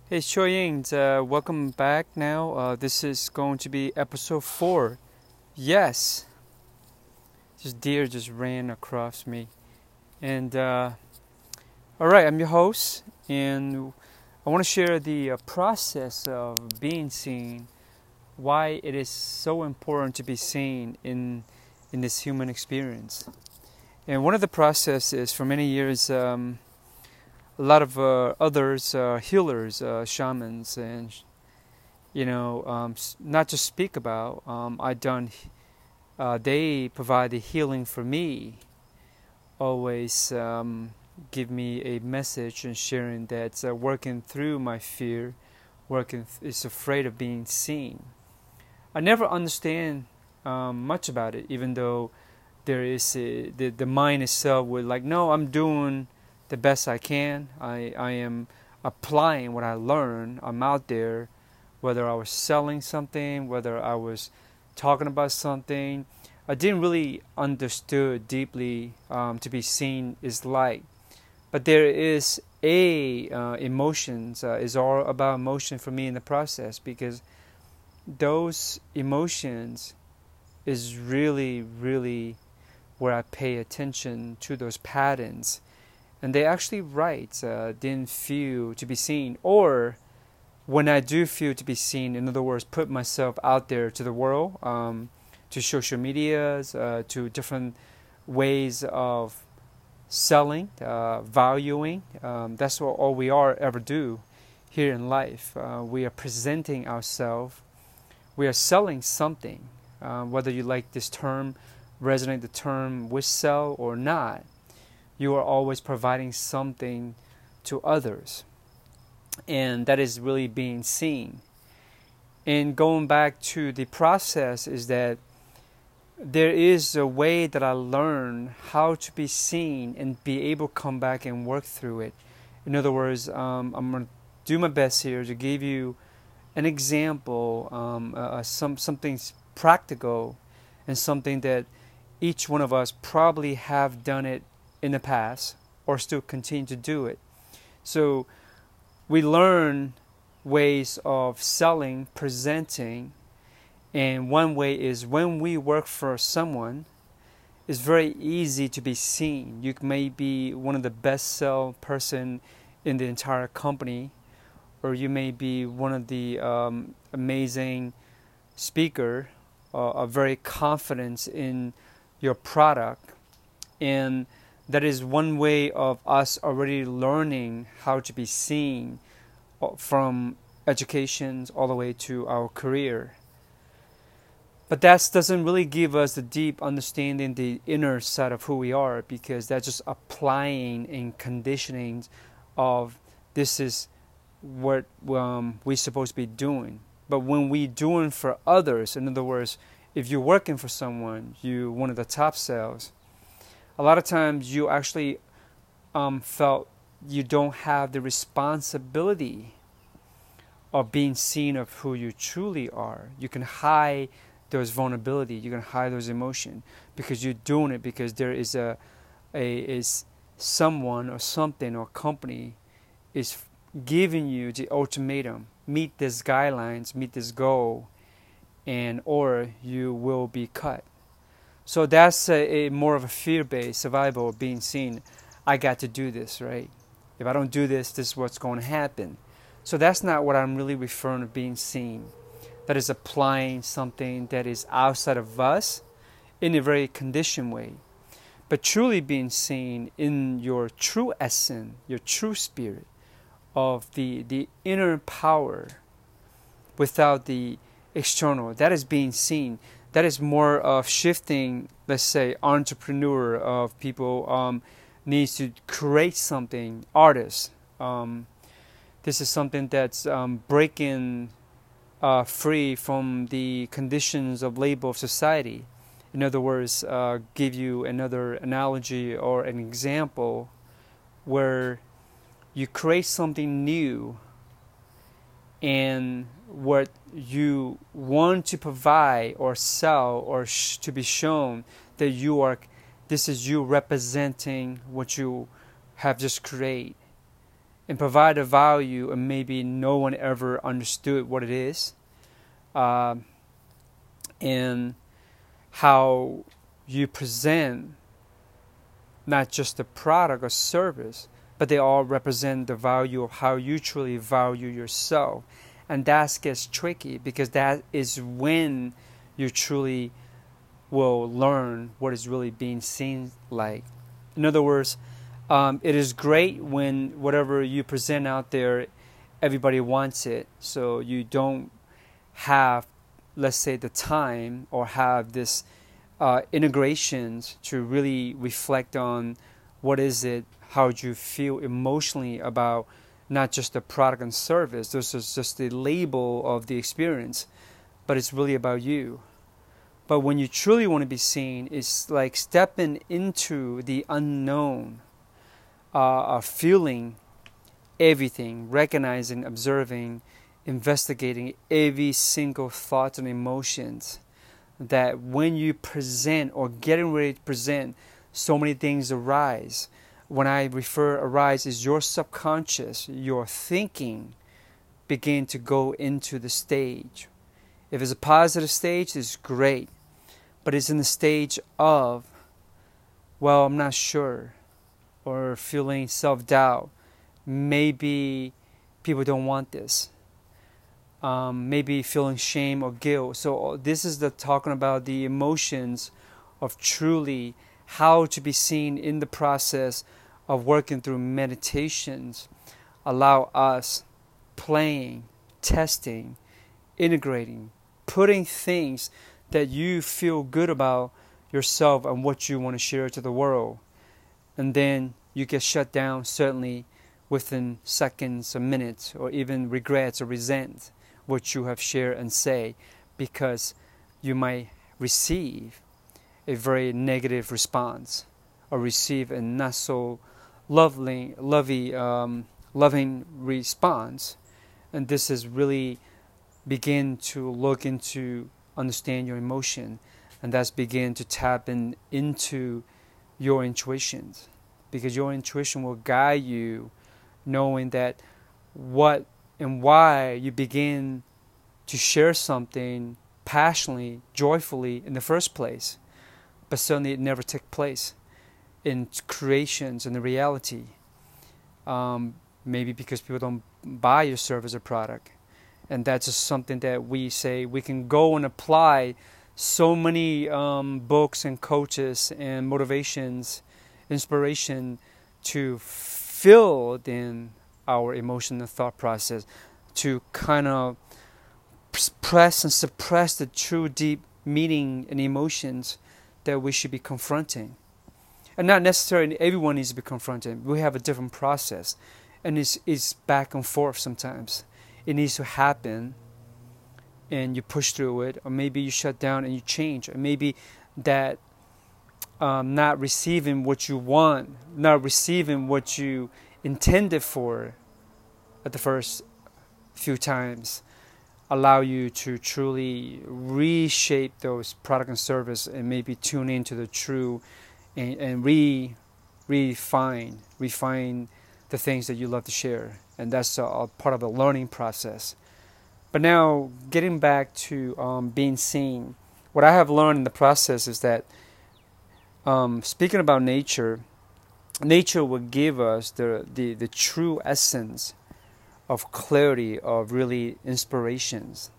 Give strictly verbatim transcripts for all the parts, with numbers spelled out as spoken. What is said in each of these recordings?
Hey, Shoying, uh, welcome back now. Uh, this is going to be episode four. Yes, this deer just ran across me. And, uh, all right, I'm your host, and I want to share the uh, process of being seen, why it is so important to be seen in, in this human experience. And one of the processes for many years, um, a lot of uh, others, uh, healers, uh, shamans, and you know, um, not just speak about. Um, I done. Uh, they provide the healing for me. Always um, give me a message and sharing that uh, working through my fear, working th- is afraid of being seen. I never understand um, much about it, even though there is a, the the mind itself would like, no, I'm doing the best I can. I I am applying what I learn. I'm out there, whether I was selling something, whether I was talking about something. I didn't really understood deeply um, to be seen is like, but there is a uh, emotions uh, is all about emotion for me in the process, because those emotions is really really where I pay attention to those patterns, and they actually write uh, didn't feel to be seen, or when I do feel to be seen, in other words, put myself out there to the world, um, to social medias, uh, to different ways of selling, uh, valuing. Um, that's what all we are ever do here in life. Uh, we are presenting ourselves. We are selling something. Uh, whether you like this term, resonate the term with sell or not, you are always providing something to others. And that is really being seen. And going back to the process is that there is a way that I learn how to be seen and be able to come back and work through it. In other words, um, I'm going to do my best here to give you an example, um, uh, some something practical, and something that each one of us probably have done it in the past or still continue to do it. So we learn ways of selling, presenting, and one way is when we work for someone, it's very easy to be seen. You may be one of the best sell person in the entire company, or you may be one of the um, amazing speaker, uh, are very confident in your product, and that is one way of us already learning how to be seen, from education all the way to our career. But that doesn't really give us the deep understanding, the inner side of who we are, because that's just applying and conditioning of this is what um, we're supposed to be doing. But when we doing for others, in other words, if you're working for someone, you one of the top sales, a lot of times you actually um, felt you don't have the responsibility of being seen of who you truly are. You can hide those vulnerability, you can hide those emotions, because you're doing it because there is a, a is someone or something or company is giving you the ultimatum: meet these guidelines, meet this goal, and or you will be cut. So that's a, a more of a fear-based survival of being seen. I got to do this, right? If I don't do this, this is what's going to happen. So that's not what I'm really referring to being seen. That is applying something that is outside of us in a very conditioned way. But truly being seen in your true essence, your true spirit of the, the inner power without the external, that is being seen. That is more of shifting, let's say, entrepreneur of people um, needs to create something, artists. Um, this is something that's um, breaking uh, free from the conditions of labor of society. In other words, uh, give you another analogy or an example where you create something new, and what you want to provide or sell or sh- to be shown that you are, this is you representing what you have just created. and provide a value, and maybe no one ever understood what it is, uh, and how you present not just the product or service, but they all represent the value of how you truly value yourself. And that gets tricky, because that is when you truly will learn what is really being seen like. In other words, um, it is great when whatever you present out there, everybody wants it. So you don't have, let's say, the time or have this uh, integrations to really reflect on what is it, how do you feel emotionally about not just the product and service. This is just the label of the experience, but it's really about you. But when you truly want to be seen, it's like stepping into the unknown, uh, feeling everything, recognizing, observing, investigating every single thought and emotions. That when you present or getting ready to present, so many things arise. When I refer arise, is your subconscious, your thinking begin to go into the stage. If it's a positive stage, it's great. But it's in the stage of, well, I'm not sure, or feeling self-doubt. Maybe people don't want this. Um, maybe feeling shame or guilt. So this is the talking about the emotions of truly how to be seen in the process of working through meditations. Allow us playing, testing, integrating, putting things that you feel good about yourself and what you want to share to the world. And then you get shut down certainly within seconds or minutes, or even regrets or resent what you have shared and say, because you might receive a very negative response or receive a not so lovely, lovey, um, loving response. And this is really begin to look into understand your emotion, and that's begin to tap in into your intuitions, because your intuition will guide you, knowing that what and why you begin to share something passionately, joyfully in the first place, but suddenly it never took place in creations and the reality. Um, maybe because people don't buy your service or product. And that's just something that we say we can go and apply so many um, books and coaches and motivations, inspiration to fill in our emotion and thought process, to kind of press and suppress the true deep meaning and emotions that we should be confronting. And not necessarily everyone needs to be confronted. We have a different process, and it's, it's back and forth sometimes. It needs to happen, and you push through it, or maybe you shut down and you change, or maybe that um, not receiving what you want, not receiving what you intended for at the first few times, allow you to truly reshape those product and service, and maybe tune into the true, and, and re refine refine the things that you love to share. And that's a, a part of the learning process. But now, getting back to um, being seen, what I have learned in the process is that um, speaking about nature, nature will give us the, the, the true essence of clarity, of really inspirations.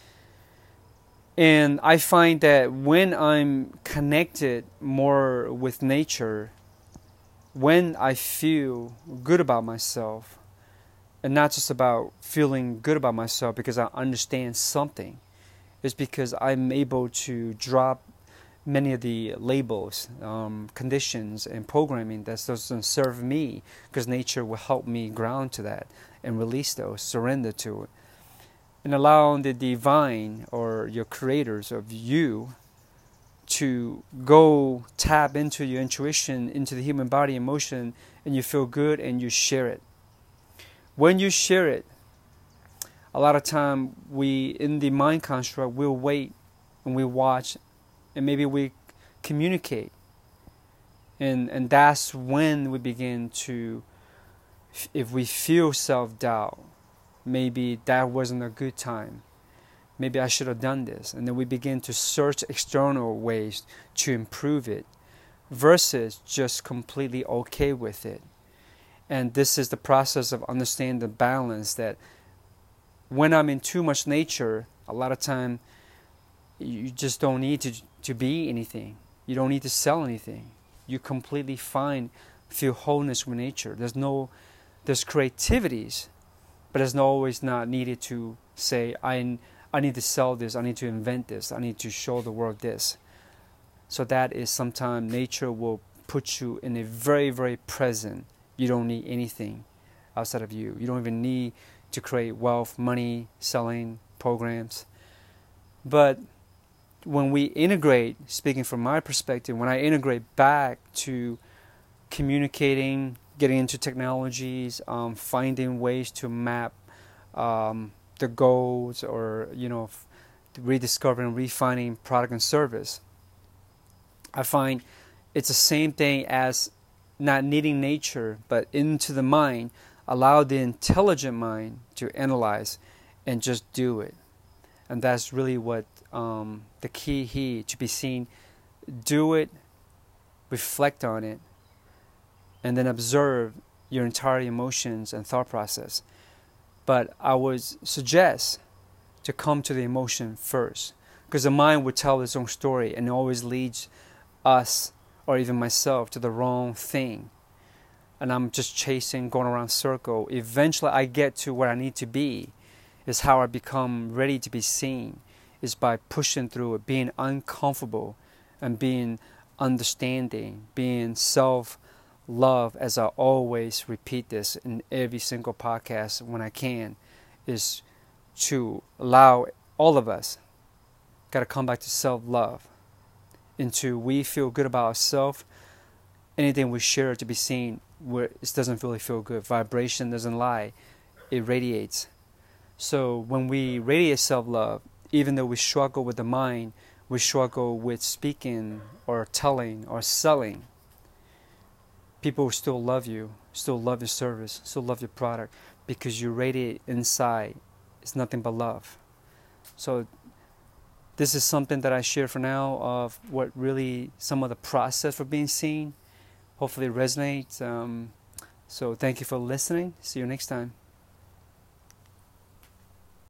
And I find that when I'm connected more with nature, when I feel good about myself, and not just about feeling good about myself because I understand something, it's because I'm able to drop many of the labels, um, conditions, and programming that doesn't serve me, because nature will help me ground to that and release those, surrender to it, and allowing the divine or your creators of you to go tap into your intuition, into the human body emotion, and you feel good and you share it. When you share it, a lot of time we, in the mind construct, we'll wait and we watch, and maybe we communicate. And and that's when we begin to if we feel self-doubt, maybe that wasn't a good time. Maybe I should have done this. And then we begin to search external ways to improve it versus just completely okay with it. And this is the process of understanding the balance that when I'm in too much nature, a lot of time you just don't need to, to be anything. You don't need to sell anything. You completely find, feel wholeness with nature. There's no, there's creativities, but it's not always not needed to say, I, I need to sell this, I need to invent this, I need to show the world this. So that is sometimes nature will put you in a very, very present. You don't need anything outside of you. You don't even need to create wealth, money, selling programs. But when we integrate, speaking from my perspective, when I integrate back to communicating, getting into technologies, um, finding ways to map um, the goals, or you know, rediscovering, refining product and service, I find it's the same thing as not needing nature, but into the mind, allow the intelligent mind to analyze and just do it. And that's really what um, the key here to be seen. Do it, reflect on it, and then observe your entire emotions and thought process. But I would suggest to come to the emotion first, because the mind would tell its own story and it always leads us, or even myself, to the wrong thing. And I'm just chasing, going around circle. Eventually I get to where I need to be. Is how I become ready to be seen, is by pushing through it, being uncomfortable and being understanding, being self-love, as I always repeat this in every single podcast when I can, is to allow all of us, got to come back to self-love, into we feel good about ourselves. Anything we share to be seen, where it doesn't really feel good. Vibration doesn't lie, it radiates. So when we radiate self-love, even though we struggle with the mind, we struggle with speaking or telling or selling, people still love you, still love your service, still love your product, because you radiate inside. It's nothing but love. So this is something that I share for now of what really some of the process for being seen. Hopefully it resonates. Um, so thank you for listening. See you next time.